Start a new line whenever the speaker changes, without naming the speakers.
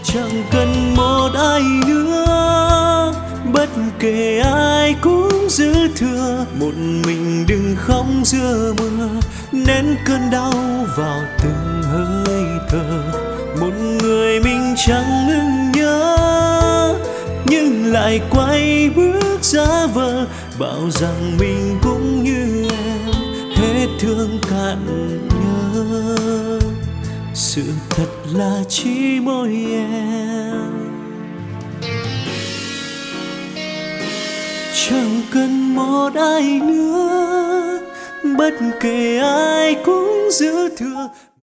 Chẳng cần một ai nữa, bất kể ai cũng dư thừa. Một mình đừng khóc giữa mưa, nén cơn đau vào từng hơi thở. Một người mình chẳng ngừng nhớ, nhưng lại quay bước giả vờ, bảo rằng mình cũng như em, hết thương cạn nhớ. Sự thật là chỉ mỗi em. Chẳng cần một ai nữa, bất kể ai cũng dư thừa.